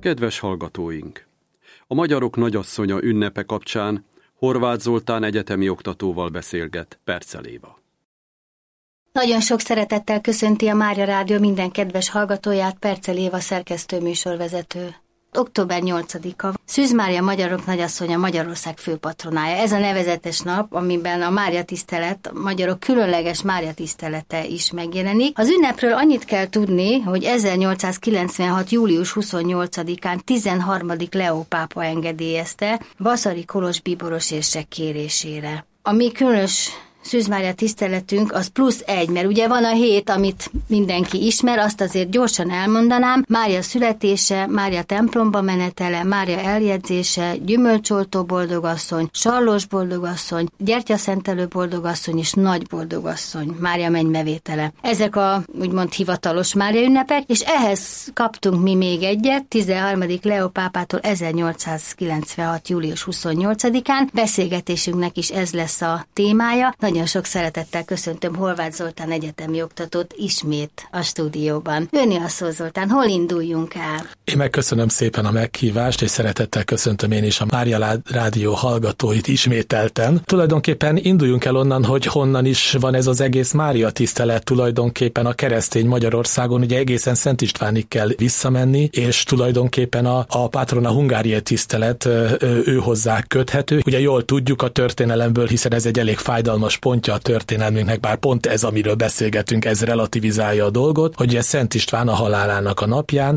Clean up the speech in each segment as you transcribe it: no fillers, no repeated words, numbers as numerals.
Kedves hallgatóink! A Magyarok Nagyasszonya ünnepe kapcsán Horváth Zoltán egyetemi oktatóval beszélget Percel Éva. Nagyon sok szeretettel köszönti a Mária Rádió minden kedves hallgatóját Percel Éva szerkesztő műsorvezető. Október 8-a. Szűz Mária Magyarok Nagyasszonya Magyarország főpatronája. Ez a nevezetes nap, amiben a Mária tisztelet, a magyarok különleges Mária tisztelete is megjelenik. Az ünnepről annyit kell tudni, hogy 1896. július 28-án 13. Leó pápa engedélyezte Vasari Kolos bíboros érsek kérésére. A mi különös Szűz Mária tiszteletünk az +1, mert ugye van a 7, amit mindenki ismer, azt azért gyorsan elmondanám. Mária születése, Mária templomba menetele, Mária eljegyzése, gyümölcsoltó boldogasszony, sarlós boldogasszony, gyertyaszentelő boldogasszony és nagy boldogasszony, Mária mennybevétele. Ezek a úgymond hivatalos Mária ünnepek, és ehhez kaptunk mi még egyet, 13. Leó pápától 1896. július 28-án. Beszélgetésünknek is ez lesz a témája. Nagyon sok szeretettel köszöntöm Horváth Zoltán egyetemi oktatót ismét a stúdióban. Önni a szó, Zoltán, hol induljunk el? Én megköszönöm szépen a meghívást, és szeretettel köszöntöm én is a Mária Rádió hallgatóit ismételten. Tulajdonképpen induljunk el onnan, hogy honnan is van ez az egész Mária tisztelet tulajdonképpen a keresztény Magyarországon, ugye egészen Szent Istvánig kell visszamenni, és tulajdonképpen a Patrona Hungariae tisztelet ő hozzá köthető. Ugye jól tudjuk a történelemből, hiszen ez egy elég fájdalmas pontja a történelmünknek, bár pont ez, amiről beszélgetünk, ez relativizálja a dolgot, hogy ugye Szent István a halálának a napján,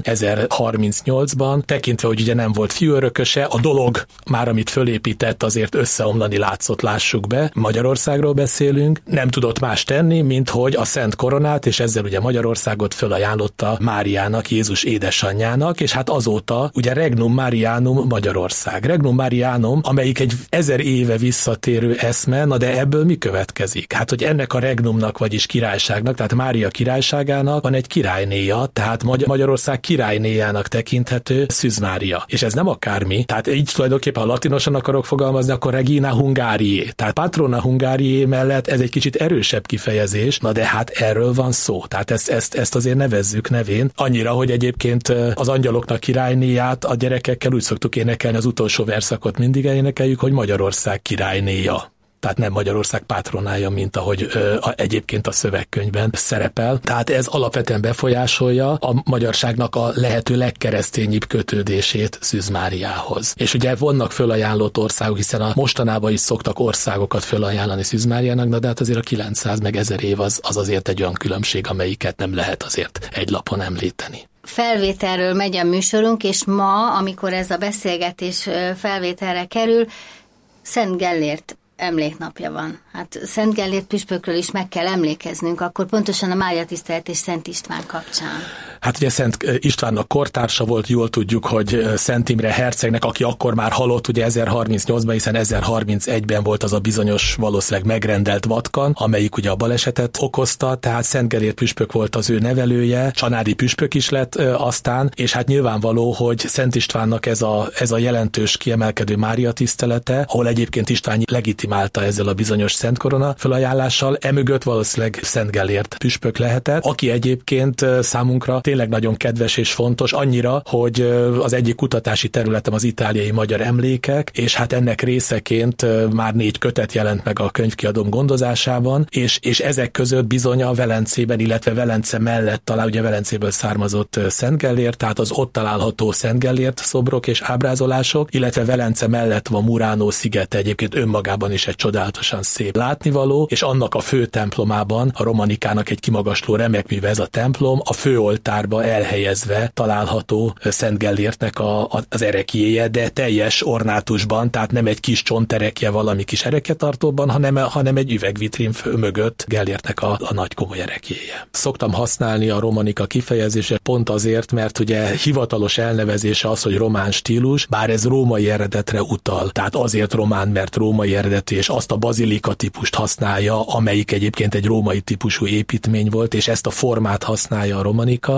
1038-ban, tekintve, hogy ugye nem volt fiúörököse, a dolog már, amit fölépített, azért összeomlani látszott, lássuk be. Magyarországról beszélünk, nem tudott más tenni, mint hogy a Szent Koronát, és ezzel ugye Magyarországot fölajánlotta Máriának, Jézus édesanyjának, és hát azóta ugye Regnum Marianum Magyarország. Regnum Marianum, amelyik egy 1000 éve visszatérő eszme, na de ebből mi következik? Hát, hogy ennek a regnumnak, vagyis királyságnak, tehát Mária királyságának van egy királynéja, tehát Magyarország királynéjának tekinthető Szűz Mária. És ez nem akármi, tehát így tulajdonképpen, ha latinosan akarok fogalmazni, akkor Regina Hungariae. Tehát Patrona Hungariae mellett ez egy kicsit erősebb kifejezés, na de hát erről van szó. Tehát ezt azért nevezzük nevén. Annyira, hogy egyébként az angyaloknak királynéját a gyerekekkel úgy szoktuk énekelni, az utolsó verszakot mindig énekeljük, hogy Magyarország királynéja. Tehát nem Magyarország pátronája, mint ahogy egyébként a szövegkönyvben szerepel. Tehát ez alapvetően befolyásolja a magyarságnak a lehető legkeresztényibb kötődését Szűz Máriához. És ugye vannak fölajánlott országok, hiszen a mostanában is szoktak országokat fölajánlani Szűz Máriának, de hát azért a 900 meg 1000 év az azért egy olyan különbség, amelyiket nem lehet azért egy lapon említeni. Felvételről megy a műsorunk, és ma, amikor ez a beszélgetés felvételre kerül, Szent Gellért emléknapja van. Hát Szent Gellért püspökről is meg kell emlékeznünk, akkor pontosan a Mária tisztelet és Szent István kapcsán. Hát ugye Szent Istvánnak kortársa volt, jól tudjuk, hogy Szent Imre hercegnek, aki akkor már halott, ugye 1038-ban, hiszen 1031-ben volt az a bizonyos, valószínűleg megrendelt vatkan, amelyik ugye a balesetet okozta, tehát Szent Gellért püspök volt az ő nevelője, csanádi püspök is lett aztán, és hát nyilvánvaló, hogy Szent Istvánnak ez a jelentős kiemelkedő Mária tisztelete, ahol egyébként István legitimálta ezzel a bizonyos Szent Korona felajánlással, emögött valószínűleg Szent Gellért püspök lehetett, aki egyébként számunkra tényleg nagyon kedves és fontos, annyira, hogy az egyik kutatási területem az itáliai magyar emlékek, és hát ennek részeként már 4 kötet jelent meg a könyvkiadóm gondozásában, és ezek között bizony a Velencében, illetve Velence mellett talán ugye Velencéből származott Szent Gellért, tehát az ott található Szent Gellért szobrok és ábrázolások, illetve Velence mellett van Murano szigete, egyébként önmagában is egy csodálatosan szép látnivaló, és annak a fő templomában, a Romanikának egy kimagasló remekműve ez a templom, a főoltárba elhelyezve található Szent Gellértnek az ereklyéje, de teljes ornátusban, tehát nem egy kis csonterekje valami kis erekjetartóban, hanem egy üvegvitrin mögött Gellértnek a nagy komoly ereklyéje. Szoktam használni a romanika kifejezését pont azért, mert ugye hivatalos elnevezése az, hogy román stílus, bár ez római eredetre utal. Tehát azért román, mert római eredetű, és azt a bazilika típust használja, amelyik egyébként egy római típusú építmény volt, és ezt a formát használja a romanika,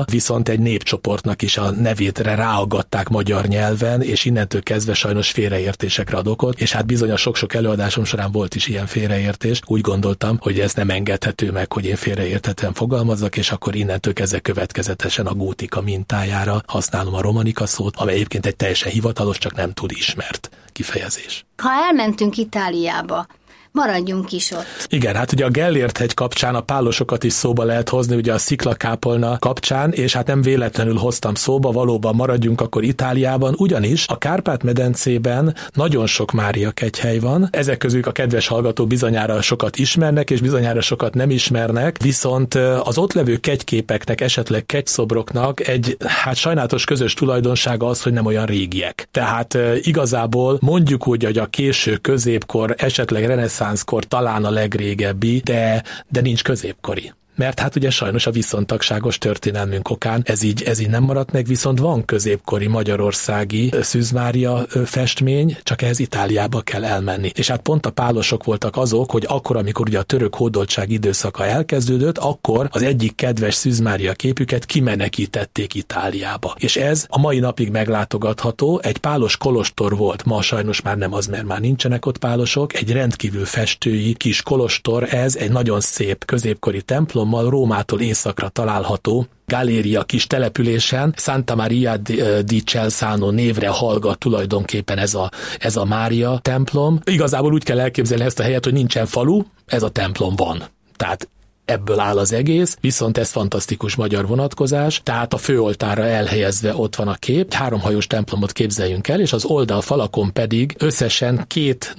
viszont egy népcsoportnak is a nevétre ráaggatták magyar nyelven, és innentől kezdve sajnos félreértésekre ad okot, és hát bizony a sok-sok előadásom során volt is ilyen félreértés. Úgy gondoltam, hogy ez nem engedhető meg, hogy én félreérthetően fogalmazzak, és akkor innentől kezdve következetesen a gótika mintájára használom a romanika szót, amely egyébként egy teljesen hivatalos, csak nem túl ismert kifejezés. Ha elmentünk Itáliába, maradjunk is ott. Igen, hát ugye a Gellért-hegy kapcsán a pálosokat is szóba lehet hozni, ugye a sziklakápolna kapcsán, és hát nem véletlenül hoztam szóba, valóban maradjunk akkor Itáliában, ugyanis a Kárpát-medencében nagyon sok Mária kegyhely van, ezek közül a kedves hallgatók bizonyára sokat ismernek, és bizonyára sokat nem ismernek, viszont az ott levő kegyképeknek, esetleg kegyszobroknak egy, hát sajnálatos közös tulajdonsága az, hogy nem olyan régiek. Tehát igazából mondjuk úgy, hogy a késő középkor, esetleg reneszánszkor talán a legrégebbi, de nincs középkori. Mert hát ugye sajnos a viszontagságos történelmünk okán ez így nem maradt meg, viszont van középkori magyarországi Szűz Mária festmény, csak ehhez Itáliába kell elmenni. És hát pont a pálosok voltak azok, hogy akkor, amikor ugye a török hódoltság időszaka elkezdődött, akkor az egyik kedves Szűz Mária képüket kimenekítették Itáliába. És ez a mai napig meglátogatható, egy pálos kolostor volt, ma sajnos már nem az, mert már nincsenek ott pálosok, egy rendkívül festői kis kolostor, ez egy nagyon szép középkori templom, Rómától északra található Galéria kis településen, Santa Maria di Celsano névre hallgat tulajdonképpen ez a Mária templom. Igazából úgy kell elképzelni ezt a helyet, hogy nincsen falu, ez a templom van. Tehát ebből áll az egész, viszont ez fantasztikus magyar vonatkozás, tehát a főoltárra elhelyezve ott van a kép, 3 hajós templomot képzeljünk el, és az oldalfalakon pedig összesen két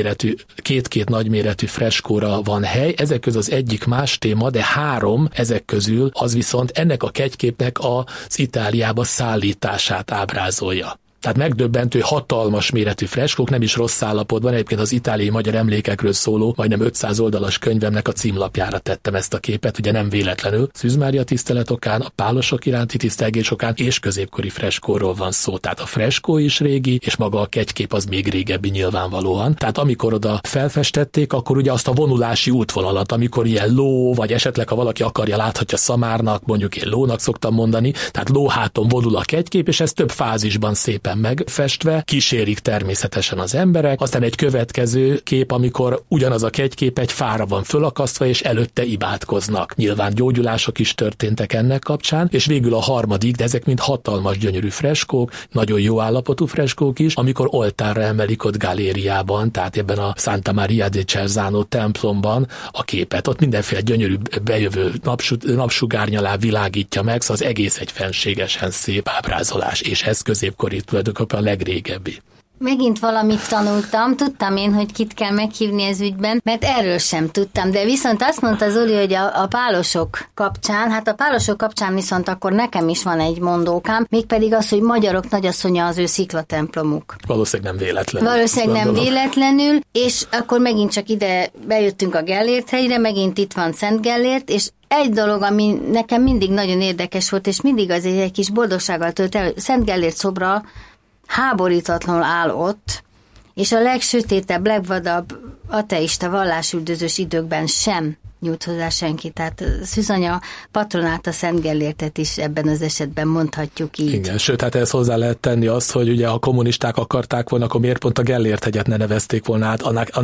nagyméretű freskóra van hely, ezek közül az egyik más téma, de 3 ezek közül az viszont ennek a kegyképnek az Itáliába szállítását ábrázolja. Tehát megdöbbentő, hatalmas méretű freskók, nem is rossz állapotban, egyébként az itáliai magyar emlékekről szóló, majdnem 500 oldalas könyvemnek a címlapjára tettem ezt a képet, ugye nem véletlenül. Szűz Mária tisztelet okán, a pálosok iránti tisztelgés okán és középkori freskóról van szó. Tehát a freskó is régi, és maga a kegykép az még régebbi nyilvánvalóan. Tehát amikor oda felfestették, akkor ugye azt a vonulási útvonalat, amikor ilyen ló, vagy esetleg ha valaki akarja, láthatja szamárnak, mondjuk én lónak szoktam mondani, tehát lóháton vonul a kegykép, és ez több fázisban szépen megfestve, kísérik természetesen az emberek, aztán egy következő kép, amikor ugyanaz a kegykép egy fára van fölakasztva, és előtte imádkoznak. Nyilván gyógyulások is történtek ennek kapcsán, és végül a harmadik, de ezek mind hatalmas gyönyörű freskók, nagyon jó állapotú freskók is, amikor oltárra emelik ott Galériában, tehát ebben a Santa Maria di Celsano templomban a képet. Ott mindenféle gyönyörű bejövő napsugárnyalá világítja meg, szóval az egész egy fenségesen szép ábrázolás, és ez középkori tulajdonképpen a legrégebbi. Megint valamit tanultam, tudtam én, hogy kit kell meghívni ez ügyben, mert erről sem tudtam, de viszont azt mondta Zoli, hogy a pálosok kapcsán, hát a pálosok kapcsán viszont akkor nekem is van egy mondókám, mégpedig az, hogy magyarok nagyasszonya az ő sziklatemplomuk. Valószínűleg nem véletlenül. Valószínűleg nem véletlenül, és akkor megint csak ide bejöttünk a Gellért-hegyre, megint itt van Szent Gellért, és egy dolog, ami nekem mindig nagyon érdekes volt, és mindig azért egy kis boldogsággal tölt el, Szent Gellért szobra háborítatlanul áll ott, és a legsötétebb, legvadabb ateista vallásüldözős időkben sem nyújt hozzá senki. Tehát Szűzanya patronálta Szent Gellértet is ebben az esetben mondhatjuk így. Igen, sőt, hát ehhez hozzá lehet tenni azt, hogy ugye ha kommunisták akarták volna, akkor miért pont a Gellért-hegyet ne nevezték volna át,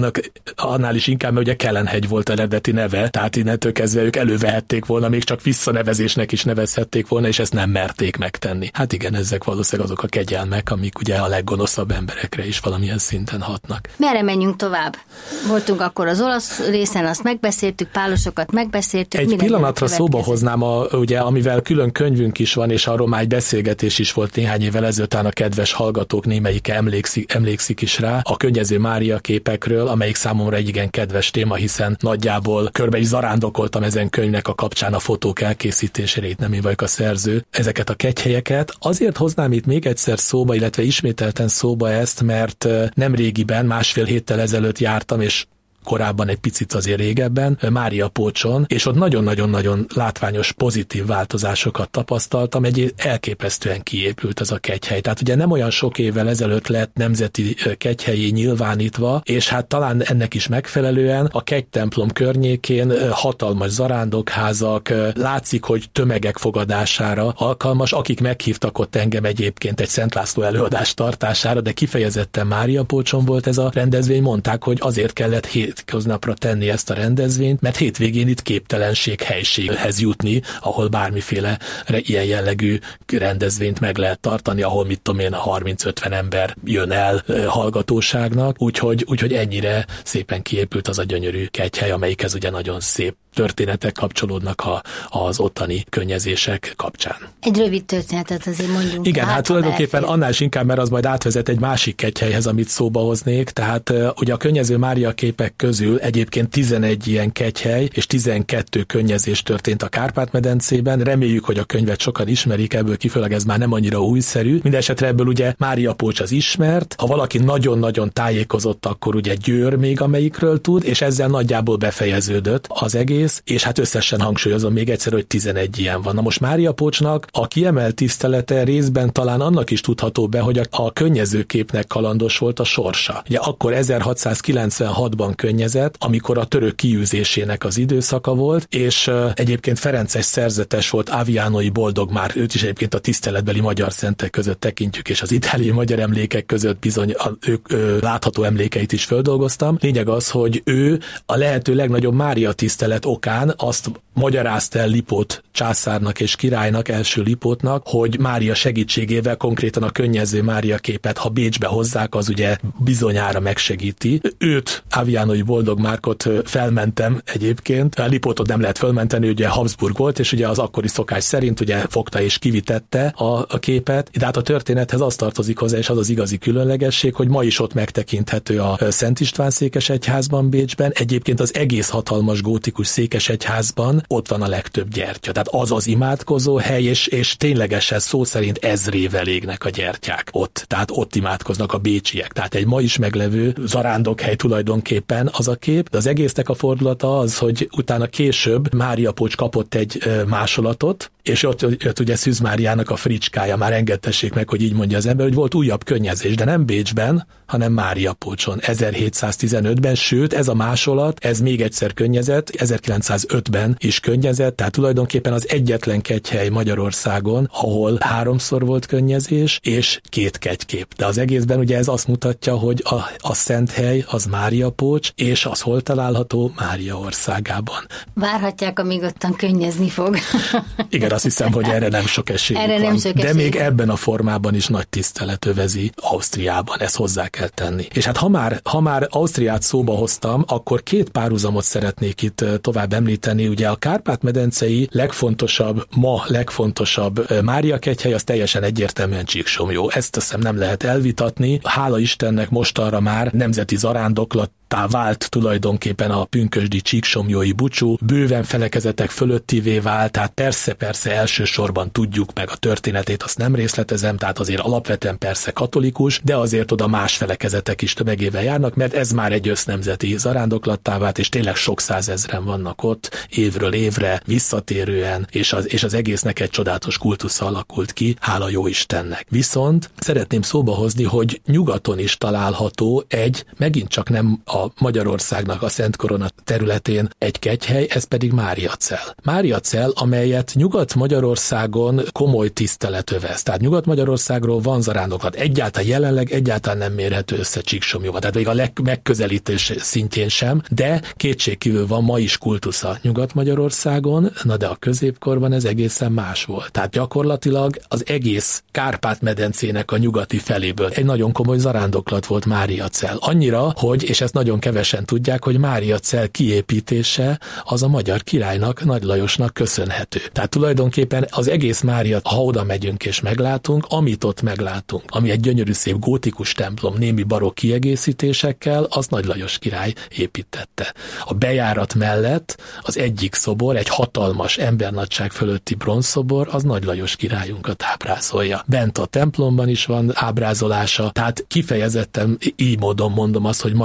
annál is inkább, mert ugye Kellenhegy volt eredeti neve, tehát innentől kezdve ők elővehették volna, még csak visszanevezésnek is nevezhették volna, és ezt nem merték megtenni. Hát igen, ezek valószínűleg azok a kegyelmek, amik ugye a leggonoszabb emberekre is valamilyen szinten hatnak. Merre menjünk tovább? Voltunk akkor az olasz részen, azt megbeszéltük, pálosokat megbeszéltük. Egy pillanatra szóba hoznám, ugye, amivel külön könyvünk is van, és arról már egy beszélgetés is volt néhány évvel ezelőtt, a kedves hallgatók némelyike emlékszik is rá, a Könnyező Mária képekről, amelyik számomra egy igen kedves téma, hiszen nagyjából körbe is zarándokoltam ezen könyvnek a kapcsán a fotók elkészítésére, itt nem én vagyok a szerző. Ezeket a kegyhelyeket azért hoznám itt még egyszer szóba, illetve ismételten szóba ezt, mert nem régiben, 1,5 héttel ezelőtt jártam, és korábban egy picit azért régebben, Mária Pócson, és ott nagyon-nagyon-nagyon látványos pozitív változásokat tapasztaltam, egy elképesztően kiépült ez a kegyhely. Tehát ugye nem olyan sok évvel ezelőtt lett nemzeti kegyhelyi nyilvánítva, és hát talán ennek is megfelelően a kegytemplom környékén hatalmas zarándokházak, látszik, hogy tömegek fogadására alkalmas, akik meghívtak ott engem egyébként egy Szent László előadás tartására, de kifejezetten Mária Pócson volt ez a rendezvény, mondták, hogy azért kellett hétköznapra tenni ezt a rendezvényt, mert hétvégén itt képtelenség helységhez jutni, ahol bármiféle ilyen jellegű rendezvényt meg lehet tartani, ahol mit tudom én, a 30-50 ember jön el hallgatóságnak, úgyhogy ennyire szépen kiépült az a gyönyörű kegyhely, amelyikhez ugye nagyon szép történetek kapcsolódnak az ottani könnyezések kapcsán. Egy rövid történetet azért mondjunk. Igen, hát tulajdonképpen annál is inkább, mert az majd átvezet egy másik kegyhelyhez, amit szóba hoznék, tehát ugye a könnyező Mária képek közül egyébként 11 ilyen kegyhely és 12 könnyezés történt a Kárpát-medencében. Reméljük, hogy a könyvet sokan ismerik, ebből kifolyólag ez már nem annyira újszerű. Mindenesetre ebből ugye Mária Pócs az ismert, ha valaki nagyon-nagyon tájékozott, akkor ugye Győr még amelyikről tud, és ezzel nagyjából befejeződött az egész, és hát összesen hangsúlyozom még egyszer, hogy 11 ilyen van. Na most Mária Pócsnak a kiemelt tisztelete részben talán annak is tudható be, hogy a könnyezőképnek kalandos volt a sorsa. Ugye akkor 1696-ban könnyezett, amikor a török kiűzésének az időszaka volt, és egyébként ferences szerzetes volt, Avianói Boldogmár, őt is egyébként a tiszteletbeli magyar szentek között tekintjük, és az itáliai magyar emlékek között bizony látható emlékeit is földolgoztam. Lényeg az, hogy ő a lehető legnagyobb Mária tisztelet okán azt magyarázta el Lipót császárnak és királynak, első Lipótnak, hogy Mária segítségével konkrétan a könnyező Mária képet, ha Bécsbe hozzák, az ugye bizonyára megsegíti. Őt, Avianói Boldogmárkot felmentem egyébként. A Lipótot nem lehet felmenteni, ugye Habsburg volt, és ugye az akkori szokás szerint ugye fogta és kivitette a képet. De hát a történethez az tartozik hozzá, és az az igazi különlegesség, hogy ma is ott megtekinthető a Szent István székesegyházban Bécsben. Egyébként az egész hatalmas gótikus székesegyházban ott van a legtöbb gyertya. Tehát az az imádkozó hely, és ténylegesen szó szerint ezrével égnek a gyertyák ott. Tehát ott imádkoznak a bécsiek. Tehát egy ma is meglevő zarándokhely tulajdonképpen az a kép. De az egésznek a fordulata az, hogy utána később Mária Pócs kapott egy másolatot, és ott jött ugye Szűz Máriának a fricskája, már engedtessék meg, hogy így mondja az ember, hogy volt újabb könnyezés, de nem Bécsben, hanem Mária Pócson 1715-ben, sőt ez a másolat, ez még egyszer könnyezett, 1905-ben is könnyezett, tehát tulajdonképpen az egyetlen kegyhely Magyarországon, ahol 3-szor volt könnyezés, és 2 kegykép. De az egészben ugye ez azt mutatja, hogy a szent hely az Mária Pócs, és az hol található? Mária országában. Várhatják, amíg ottan könnyezni fog. Igen, azt hiszem, hogy erre nem sok esélyük van. De még ebben a formában is nagy tisztelet övezi Ausztriában, ezt hozzá kell tenni. És hát ha már Ausztriát szóba hoztam, akkor 2 párhuzamot szeretnék itt tovább említeni. Ugye a Kárpát-medencei legfontosabb Mária kegyhely, az teljesen egyértelműen Csíksomlyó. Ezt azt hiszem nem lehet elvitatni. Hála Istennek mostanra már nemzeti zarándoklattá vált tulajdonképpen a pünkösdi csíksomlyói búcsú, bőven felekezetek fölöttivé vált, tehát persze elsősorban tudjuk meg a történetét, azt nem részletezem, tehát azért alapvetően persze katolikus, de azért oda más felekezetek is tömegével járnak, mert ez már egy össznemzeti zarándoklattá vált, és tényleg sok százezren vannak ott, évről évre, visszatérően, és az egésznek egy csodálatos kultusza alakult ki, hála jó Istennek. Viszont szeretném szóba hozni, hogy nyugaton is található megint csak nem a Magyarországnak a Szent Korona területén egy kegyhely, ez pedig Máriacell. Máriacell, amelyet Nyugat-Magyarországon komoly tisztelet övez. Tehát Nyugat-Magyarországról van zarándoklat. Jelenleg egyáltalán nem mérhető össze Csíksomlyóval. Tehát még a megközelítés szintjén sem, de kétségkívül van ma is kultusza Nyugat-Magyarországon, na de a középkorban ez egészen más volt. Tehát gyakorlatilag az egész Kárpát-medencének a nyugati feléből egy nagyon komoly zarándoklat volt Máriacell. Annyira, hogy, és ezt nagyon kevesen tudják, hogy Máriacell kiépítése az a magyar királynak, Nagy Lajosnak köszönhető. Tehát tulajdonképpen az egész Mária, ha oda megyünk és meglátunk, amit ott meglátunk, ami egy gyönyörű szép gótikus templom némi barokk kiegészítésekkel, az Nagy Lajos király építette. A bejárat mellett az egyik szobor, egy hatalmas embernagyság fölötti bronzszobor, az Nagy Lajos királyunkat ábrázolja. Bent a templomban is van ábrázolása, tehát kifejezetten így módon mondom azt, hogy magyar kegyhely,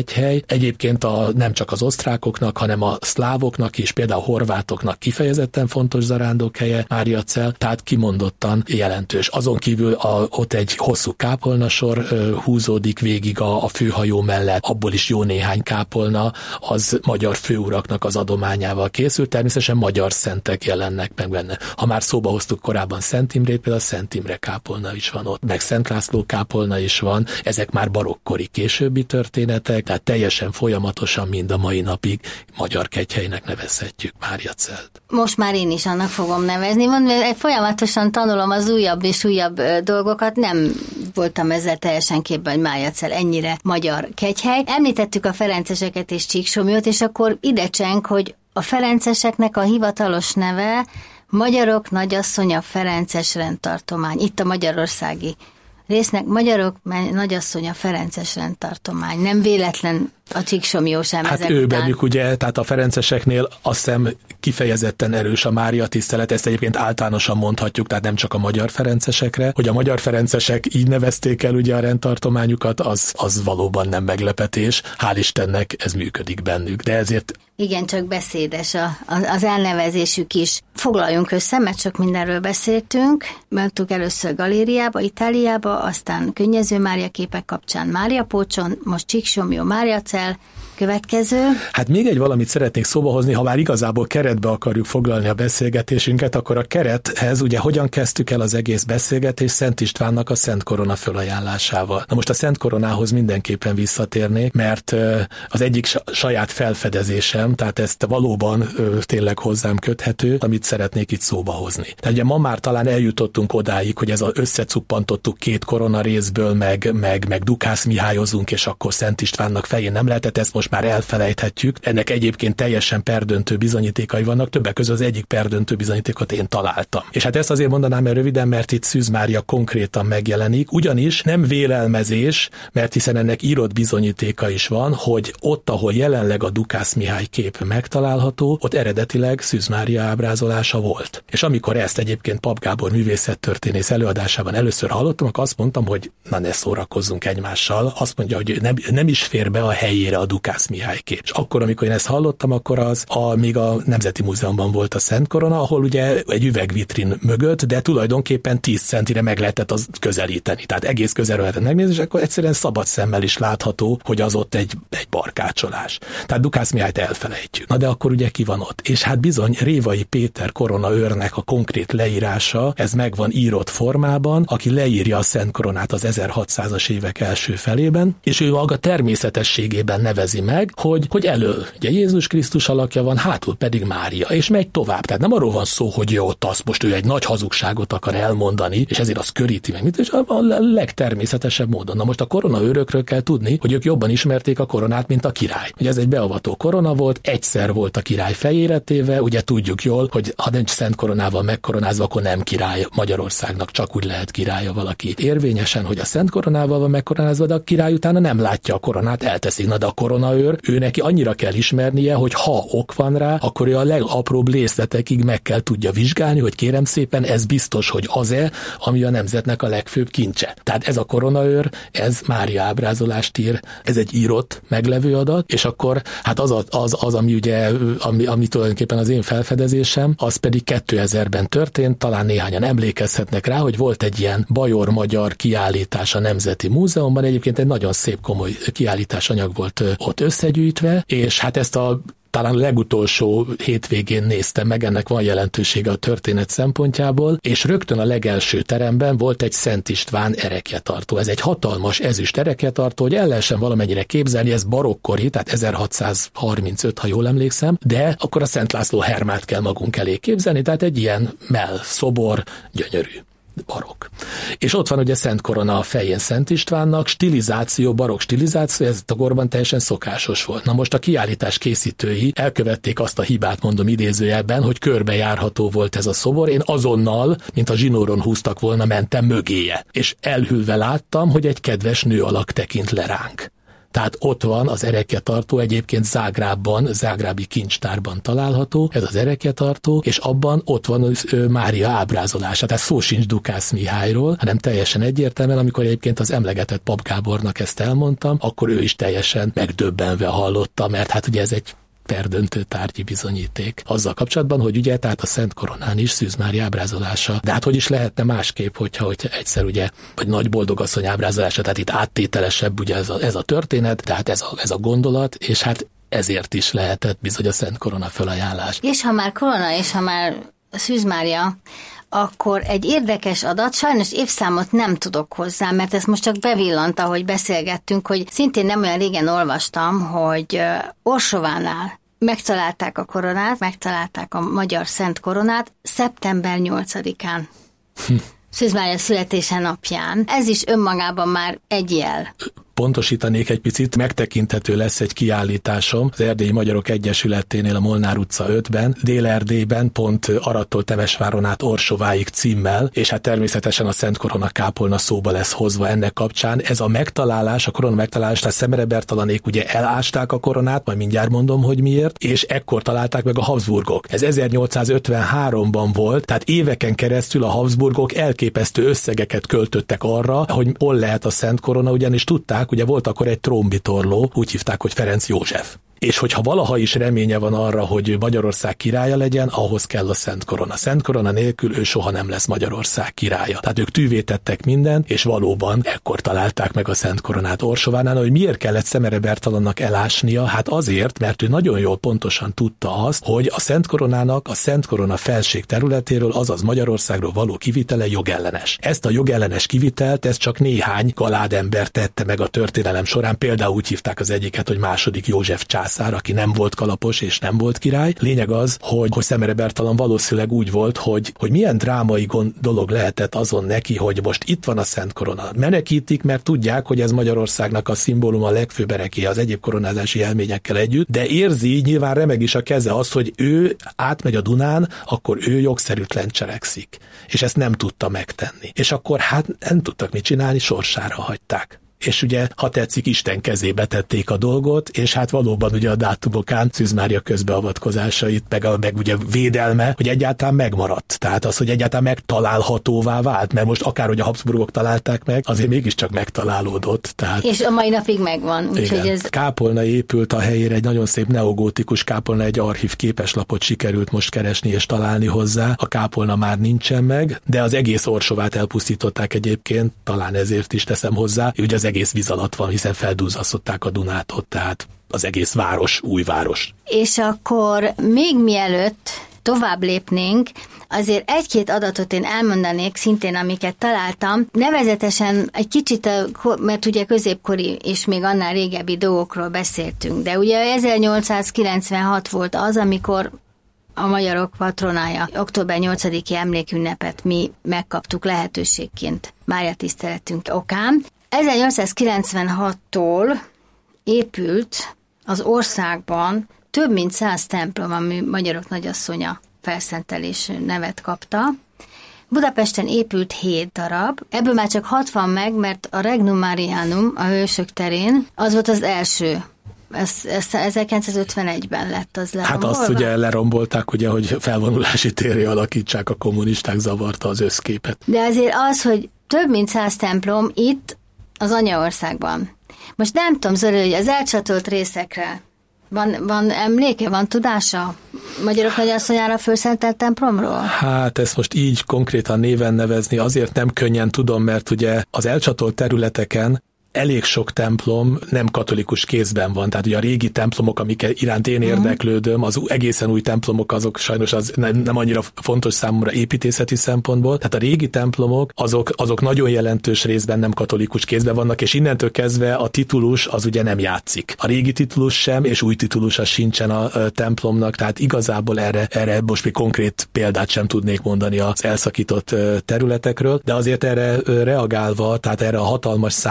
kegyhely. Egyébként nem csak az osztrákoknak, hanem a szlávoknak is, például a horvátoknak kifejezetten fontos zarándokhelye Máriacell, tehát kimondottan jelentős. Azon kívül ott egy hosszú kápolnasor húzódik végig a főhajó mellett, abból is jó néhány kápolna az magyar főuraknak az adományával készült, természetesen magyar szentek jelennek meg benne. Ha már szóba hoztuk korábban Szent Imrét, például a Szent Imre kápolna is van ott, meg Szent László kápolna is van, ezek már barokkori későbbi történetek, tehát teljesen folyamatosan mind a mai napig magyar kegyhelynek nevezhetjük Máriacellt. Most már én is annak fogom nevezni. Folyamatosan tanulom az újabb és újabb dolgokat, nem voltam ezzel teljesen képben, hogy Máriacell ennyire magyar kegyhely. Említettük a ferenceseket és Csíksomlyot, és akkor ide cseng, hogy a ferenceseknek a hivatalos neve Magyarok Nagyasszonya Ferences rendtartomány. Itt a magyarországi résznek Magyarok Nagyasszonya Ferences rendtartomány. Nem véletlen a Csíksomlyó sem ezek után. Bennük ugye, tehát a ferenceseknél azt hiszem kifejezetten erős a Mária tisztelet, ezt egyébként általánosan mondhatjuk, tehát nem csak a magyar ferencesekre, hogy a magyar ferencesek így nevezték el ugye a rendtartományukat, az valóban nem meglepetés. Hál' Istennek ez működik bennük, de ezért igen, csak beszédes az elnevezésük is. Foglaljunk össze, mert csak mindenről beszéltünk. Mentünk először galériába, Itáliába, aztán Könnyező Mária képek kapcsán Mária Pócson, most Csíksomlyó, Máriacell. Következő. Hát még egy valamit szeretnék szóba hozni, ha már igazából keretbe akarjuk foglalni a beszélgetésünket, akkor a kerethez ugye hogyan kezdtük el az egész beszélgetést Szent Istvánnak a Szent Korona fölajánlásával. Na most a Szent Koronához mindenképpen visszatérnék, mert az egyik saját felfedezésem, tehát ezt valóban tényleg hozzám köthető, amit szeretnék itt szóba hozni. Tehát ugye ma már talán eljutottunk odáig, hogy ez összecuppantottuk két korona részből, meg Dukász Mihályozunk, és akkor Szent Istvánnak fején nem lehetett, ezt most már elfelejthetjük. Ennek egyébként teljesen perdöntő bizonyítékai vannak, többek között az egyik perdöntő bizonyítékot én találtam. És hát ezt azért mondanám el röviden, mert itt Szűz Mária konkrétan megjelenik, ugyanis nem vélelmezés, mert hiszen ennek írott bizonyítéka is van, hogy ott, ahol jelenleg a Dukász Mihály kép megtalálható, ott eredetileg Szűz Mária ábrázolása volt. És amikor ezt egyébként Pap Gábor művészettörténész előadásában először hallottam, akkor azt mondtam, hogy na ne szórakozzunk egymással. Azt mondja, hogy nem is fér be a helyére a Dukász Mihály kép. És akkor, amikor én ezt hallottam, akkor még a Nemzeti Múzeumban volt a Szent Korona, ahol ugye egy üvegvitrin mögött, de tulajdonképpen 10 centire meg lehetett az közelíteni. Tehát egész közelről lehetett megnézni, és akkor egyszerűen szabad szemmel is látható, hogy az ott egy barkácsolás. Tehát Dukász Mihályt elfelejtjük. Na de akkor ugye ki van ott? És hát bizony Révai Péter koronaőrnek a konkrét leírása, ez megvan írott formában, aki leírja a Szent Koronát az 1600-as évek első felében, és ő maga természetességében nevezi meg, hogy elől ugye Jézus Krisztus alakja van, hátul pedig Mária, és megy tovább. Tehát nem arról van szó, hogy jó, ott azt most ő egy nagy hazugságot akar elmondani, és ezért az köríti meg, és a legtermészetesebb módon. Na most a koronaőrökről kell tudni, hogy ők jobban ismerték a koronát, mint a király. Ugye ez egy beavató korona volt, egyszer volt a király fejére téve, ugye tudjuk jól, hogy ha nincs Szent Koronával megkoronázva, akkor nem király Magyarországnak, csak úgy lehet királya valaki. Érvényesen, hogy a Szent Koronával van megkoronázva, de a király utána nem látja a koronát, elteszi. Na de a koronaőr, ő neki annyira kell ismernie, hogy ha ok van rá, akkor ő a legapróbb részletekig meg kell tudja vizsgálni, hogy kérem szépen, ez biztos, hogy az-e, ami a nemzetnek a legfőbb kincse. Tehát ez a koronaőr, ez Mária ábrázolást ír, ez egy írott, meglevő adat, és akkor hát az ami ugye, ami tulajdonképpen az én felfedezésem, az pedig 2000-ben történt, talán néhányan emlékezhetnek rá, hogy volt egy ilyen bajor-magyar kiállítás a Nemzeti Múzeumban, egyébként egy nagyon szép komoly kiállításanyag volt ott összegyűjtve, és hát ezt talán a legutolsó hétvégén néztem meg, ennek van jelentősége a történet szempontjából, és rögtön a legelső teremben volt egy Szent István erekjetartó. Ez egy hatalmas ezüst erekjetartó, hogy el lehessen valamennyire képzelni, ez barokkori, tehát 1635, ha jól emlékszem, de akkor a Szent László Hermát kell magunk elé képzelni, tehát egy ilyen szobor, gyönyörű. Barokk. És ott van ugye Szent Korona a fején Szent Istvánnak, stilizáció, barokk stilizáció, ez a korban teljesen szokásos volt. Na most a kiállítás készítői elkövették azt a hibát, mondom idézőjelben, hogy körbejárható volt ez a szobor, én azonnal, mint a zsinóron húztak volna, mentem mögéje. És elhűlve láttam, hogy egy kedves nő alak tekint le ránk. Tehát ott van az erekjetartó, egyébként zágrábi kincstárban található, ez az erekjetartó, és abban ott van Mária ábrázolása. Tehát szó sincs Dukász Mihályról, hanem teljesen egyértelműen, amikor egyébként az emlegetett Pap Gábornak ezt elmondtam, akkor ő is teljesen megdöbbenve hallotta, mert hát ugye ez egy perdöntő tárgyi bizonyíték. Azzal kapcsolatban, hogy ugye, tehát a Szent Koronán is Szűz Mária ábrázolása, de hát hogy is lehetne másképp, hogyha egyszer ugye, vagy Nagy Boldogasszony ábrázolása, tehát itt áttételesebb ugye ez a történet, tehát ez a gondolat, és hát ezért is lehetett bizony a Szent Korona felajánlás. És ha már korona, és ha már Szűz Mária, akkor egy érdekes adat, sajnos évszámot nem tudok hozzá, mert ez most csak bevillant, ahogy beszélgettünk, hogy szintén nem olyan régen olvastam, hogy Orsovánál megtalálták a koronát, megtalálták a magyar Szent Koronát szeptember 8-án. Szűz Mária születése napján. Ez is önmagában már egy jel. Pontosítanék egy picit, megtekinthető lesz egy kiállításom az Erdélyi Magyarok Egyesületénél a Molnár utca 5-ben, Dél-Erdélyben, pont Arattól Temesváron át Orsováig címmel, és hát természetesen a Szent Korona kápolna szóba lesz hozva ennek kapcsán. Ez a megtalálás, a korona megtalálás, tehát Szemerebertalanék ugye elásták a koronát, majd mindjárt mondom, hogy miért, és ekkor találták meg a Habsburgok. Ez 1853-ban volt, tehát éveken keresztül a Habsburgok elképesztő összegeket költöttek arra, hogy hol lehet a Szent Korona, ugyanis tudták, ugye volt akkor egy trónbitorló, úgy hívták, hogy Ferenc József. És hogyha valaha is reménye van arra, hogy Magyarország királya legyen, ahhoz kell a Szent Korona. Szent Korona nélkül ő soha nem lesz Magyarország királya. Tehát ők tűvé tettek mindent, és valóban ekkor találták meg a Szent Koronát Orsovánál, hogy miért kellett Szemerebertalannak elásnia? Hát azért, mert ő nagyon jól pontosan tudta azt, hogy a Szent Koronának a Szent Korona felség területéről, azaz Magyarországról való kivitele jogellenes. Ezt a jogellenes kivitelt, ez csak néhány galádember tette meg a történelem során, például úgy hívták az egyiket, hogy II. József császár, aki nem volt kalapos és nem volt király. Lényeg az, hogy Szemerebertalan valószínűleg úgy volt, hogy milyen drámai dolog lehetett azon neki, hogy most itt van a Szent Korona. Menekítik, mert tudják, hogy ez Magyarországnak a szimbóluma, a legfőbb erekje az egyéb koronázási elményekkel együtt, de érzi, nyilván remeg is a keze az, hogy ő átmegy a Dunán, akkor ő jogszerűtlen cselekszik. És ezt nem tudta megtenni. És akkor hát nem tudtak mit csinálni, sorsára hagyták. És ugye, ha tetszik, Isten kezébe tették a dolgot, és hát valóban ugye a dátumokán Szűz Mária közbeavatkozásait, meg ugye védelme, hogy egyáltalán megmaradt. Tehát az, hogy egyáltalán megtalálhatóvá vált, mert most akárhogy a Habsburgok találták meg, azért mégiscsak megtalálódott. Tehát, és a mai napig megvan. Úgyhogy ez... Kápolna épült a helyére, egy nagyon szép neogótikus kápolna, egy archív képeslapot sikerült most keresni és találni hozzá. A kápolna már nincsen meg, de az egész Orsovát elpusztították egyébként, talán ezért is teszem hozzá, ugye az egész víz alatt van, hiszen feldúzzasztották a Dunát ott, tehát az egész város, új város. És akkor még mielőtt tovább lépnénk, azért egy-két adatot én elmondanék szintén, amiket találtam. Nevezetesen egy kicsit, mert ugye középkori és még annál régebbi dolgokról beszéltünk, de ugye 1896 volt az, amikor a magyarok patronája, október 8-i emlékünnepet mi megkaptuk lehetőségként Mária tiszteletünk okán. 1896-tól épült az országban több mint 100 templom, ami Magyarok Nagyasszonya felszentelés nevet kapta. Budapesten épült 7 darab, ebből már csak 60 meg, mert a Regnum Marianum, a Hősök terén, az volt az első. Ez 1951-ben lett az lerombolva. Hát azt ugye lerombolták, ugye, hogy felvonulási térre alakítsák, a kommunisták, zavarta az összképet. De azért az, hogy több mint 100 templom itt az anyaországban. Most nem tudom, Zoli, hogy az elcsatolt részekre van emléke, van tudása Magyarok Nagyasszonyára fölszentelt templomról? Hát ezt most így konkrétan néven nevezni azért nem könnyen tudom, mert ugye az elcsatolt területeken elég sok templom nem katolikus kézben van, tehát ugye a régi templomok, amik iránt én érdeklődöm, az egészen új templomok, azok sajnos az nem annyira fontos számomra építészeti szempontból, tehát a régi templomok, azok nagyon jelentős részben nem katolikus kézben vannak, és innentől kezdve a titulus az ugye nem játszik. A régi titulus sem, és új titulusa sincsen a templomnak, tehát igazából erre most még konkrét példát sem tudnék mondani az elszakított területekről, de azért erre reagálva, tehát erre a hatalmas számra, hát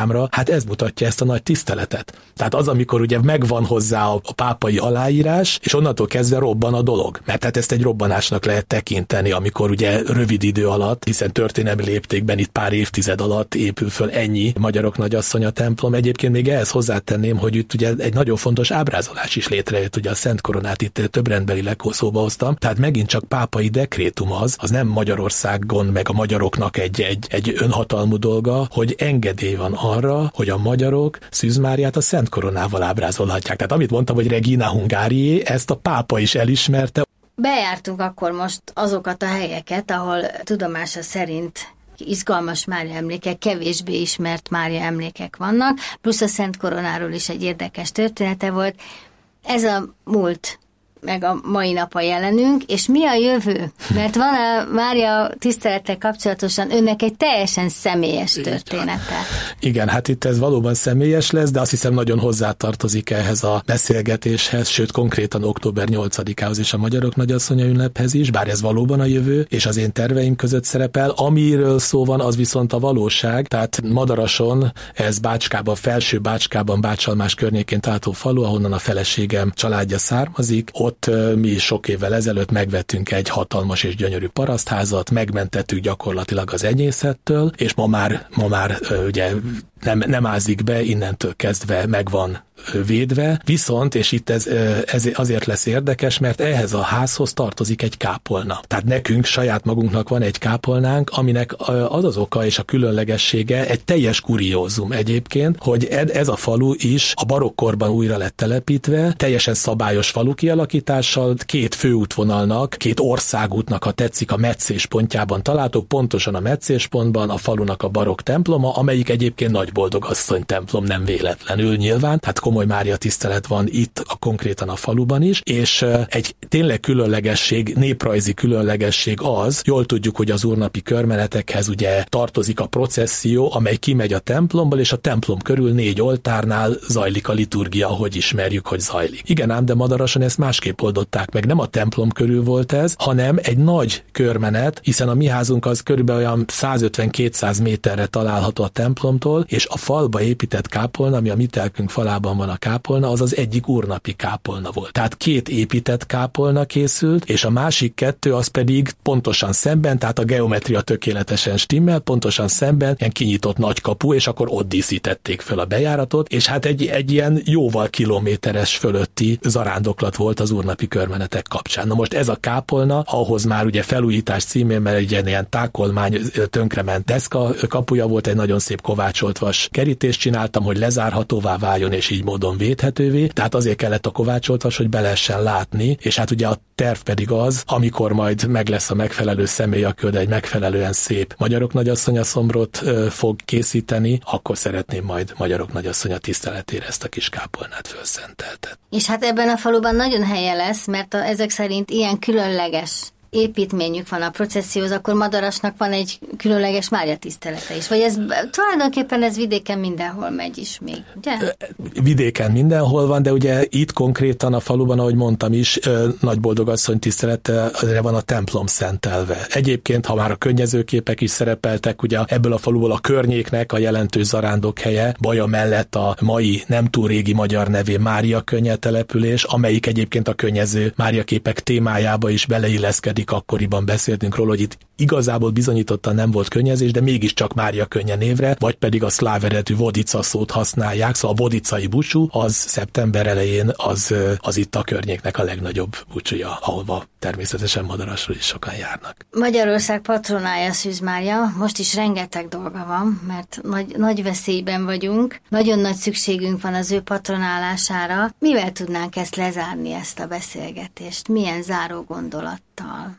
ez mutatja ezt a nagy tiszteletet. Tehát az, amikor ugye megvan hozzá a pápai aláírás, és onnantól kezdve robban a dolog. Mert tehát ezt egy robbanásnak lehet tekinteni, amikor ugye rövid idő alatt, hiszen történelmi léptékben itt pár évtized alatt épül föl ennyi Magyarok Nagyasszonya templom. Egyébként még ehhez hozzátenném, hogy itt ugye egy nagyon fontos ábrázolás is létrejött, ugye a Szent Koronát itt több rendbelileg szóba hoztam. Tehát megint csak pápai dekrétum az nem Magyarországon meg a magyaroknak egy önhatalmú dolga, hogy engedély van arra, hogy a magyarok Szűz Máriát a Szent Koronával ábrázolhatják. Tehát amit mondtam, hogy Regina Hungarié, ezt a pápa is elismerte. Bejártunk akkor most azokat a helyeket, ahol tudomása szerint izgalmas Mária emlékek, kevésbé ismert Mária emlékek vannak, plusz a Szent Koronáról is egy érdekes története volt. Ez a múlt, meg a mai nap a jelenünk, és mi a jövő? Mert van a Mária tisztelettel kapcsolatosan önnek egy teljesen személyes története. Igen, hát itt ez valóban személyes lesz, de azt hiszem nagyon hozzátartozik ehhez a beszélgetéshez, sőt konkrétan október 8-ához és a Magyarok Nagyasszonya ünnephez is, bár ez valóban a jövő, és az én terveim között szerepel. Amiről szó van, az viszont a valóság, tehát Madarason, ez Bácskában, Felső Bácskában, Bácsalmás környékén található falu, ahonnan a feleségem családja származik. Ott mi sok évvel ezelőtt megvettünk egy hatalmas és gyönyörű parasztházat, megmentettük gyakorlatilag az enyészettől, és ma már ugye nem ázik be, innentől kezdve megvan védve, viszont, és itt ez azért lesz érdekes, mert ehhez a házhoz tartozik egy kápolna. Tehát nekünk, saját magunknak van egy kápolnánk, aminek az oka és a különlegessége egy teljes kuriózum egyébként, hogy ez a falu is a barokkorban újra lett telepítve, teljesen szabályos falu kialakítással, 2 főútvonalnak, 2 országútnak, ha tetszik, a meccéspontjában található, pontosan a meccéspontban a falunak a barokk temploma, amelyik egyébként Nagy Boldogasszony templom, nem véletlenül nyilván, tehát komoly Mária tisztelet van itt konkrétan a faluban is, és egy tényleg különlegesség, néprajzi különlegesség az, jól tudjuk, hogy az úrnapi körmenetekhez ugye tartozik a processzió, amely kimegy a templomból, és a templom körül 4 oltárnál zajlik a liturgia, ahogy ismerjük, hogy zajlik. Igen ám, de Madarason ezt másképp oldották meg. Nem a templom körül volt ez, hanem egy nagy körmenet, hiszen a mi házunk az körülbelül olyan 150-200 méterre található a templomtól, és a falba épített kápolna, ami a mi telkünk falában van a kápolna, az az egyik úrnapi kápolna volt. Tehát 2 épített kápolna készült, és a másik 2 az pedig pontosan szemben, tehát a geometria tökéletesen stimmel, pontosan szemben, ilyen kinyitott nagy kapu, és akkor ott díszítették fel a bejáratot, és hát egy ilyen jóval kilométeres fölötti zarándoklat volt az úrnapi körmenetek kapcsán. Na most ez a kápolna, ahhoz már ugye felújítás címén, mert egy ilyen tákolmány tönkrement deszka kapuja volt, egy nagyon szép kovácsolt vas kerítést csináltam, hogy lezárhatóvá váljon, és így módon védhetővé. Tehát azért kellett a kovácsolt vas, hogy be lehessen látni, és hát ugye a terv pedig az, amikor majd meg lesz a megfelelő személy, aki oda egy megfelelően szép Magyarok Nagyasszonya szombrot fog készíteni, akkor szeretném majd Magyarok Nagyasszonya tiszteletére ezt a kis kápolnát fölszenteltet. És hát ebben a faluban nagyon helye lesz, mert ezek szerint ilyen különleges építményük van a processzióhoz, akkor Madarasnak van egy különleges Mária tisztelete is. Vagy ez tulajdonképpen ez vidéken mindenhol megy is még, ugye? Vidéken mindenhol van, de ugye itt konkrétan a faluban, ahogy mondtam is, Nagy Boldogasszony tiszteletre van a templom szentelve. Egyébként, ha már a könnyezőképek is szerepeltek, ugye ebből a faluból a környéknek a jelentős zarándokhelye, Baja mellett a mai nem túl régi magyar nevén Mária Könnye település, amelyik egyébként a könnyező Mária képek témájába is beleilleszkedik. Akkoriban beszéltünk róla, hogy itt igazából bizonyítottan nem volt könnyezés, de mégiscsak Mária Könnye névre, vagy pedig a szláv eredetű Vodica szót használják, szóval a vodicai búcsú, az szeptember elején az itt a környéknek a legnagyobb búcsúja, ahova természetesen Madarasról is sokan járnak. Magyarország patronája Szűz Mária, most is rengeteg dolga van, mert nagy veszélyben vagyunk, nagyon nagy szükségünk van az ő patronálására. Mivel tudnánk ezt lezárni, ezt a beszélgetést? Milyen záró gondolattal?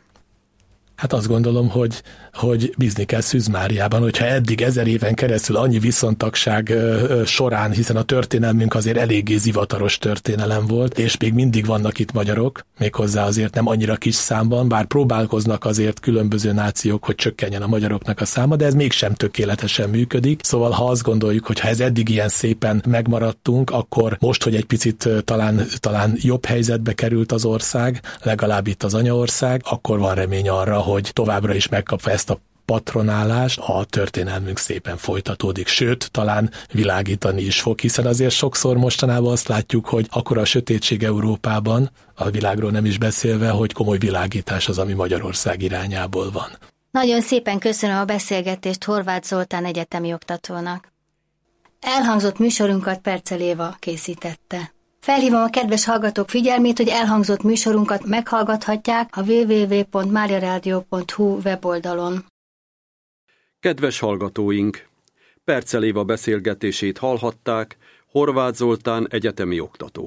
Hát azt gondolom, hogy bízni kell Szűz Máriában, hogyha eddig 1000 éven keresztül annyi viszontagság során, hiszen a történelmünk azért eléggé zivataros történelem volt, és még mindig vannak itt magyarok, méghozzá azért nem annyira kis számban, bár próbálkoznak azért különböző nációk, hogy csökkenjen a magyaroknak a száma, de ez mégsem tökéletesen működik. Szóval ha azt gondoljuk, hogy ha ez eddig ilyen szépen megmaradtunk, akkor most, hogy egy picit talán jobb helyzetbe került az ország, legalább itt az anyaország, akkor van remény arra, hogy továbbra is megkapva ezt a patronálás, a történelmünk szépen folytatódik, sőt, talán világítani is fog, hiszen azért sokszor mostanában azt látjuk, hogy akkora a sötétség Európában, a világról nem is beszélve, hogy komoly világítás az, ami Magyarország irányából van. Nagyon szépen köszönöm a beszélgetést Horváth Zoltán egyetemi oktatónak. Elhangzott műsorunkat Percel Éva készítette. Felhívom a kedves hallgatók figyelmét, hogy elhangzott műsorunkat meghallgathatják a www.mariaradio.hu weboldalon. Kedves hallgatóink! Percel Éva beszélgetését hallhatták Horváth Zoltán egyetemi oktató.